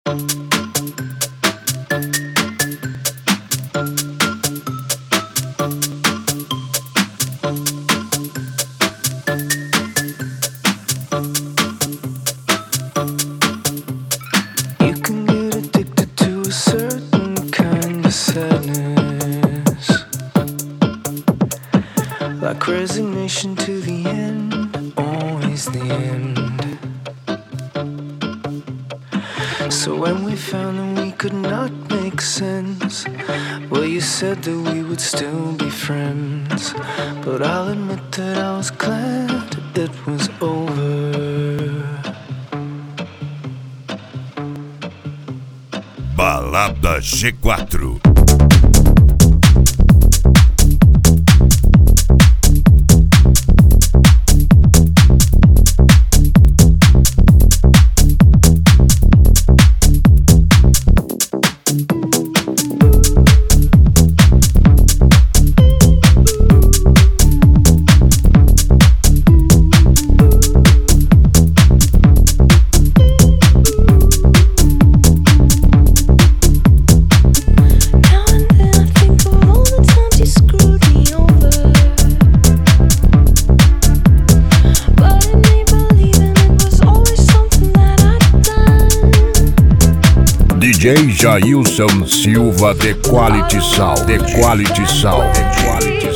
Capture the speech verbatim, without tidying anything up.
Like resignation to the end, always the end. So when we found that we could not make sense, well, you said that we would still be friends. But I'll admit that I was glad it was over. Balada G quatro. D J Jailson Silva, The Quality Sound, The Quality Sound, The Quality Sound.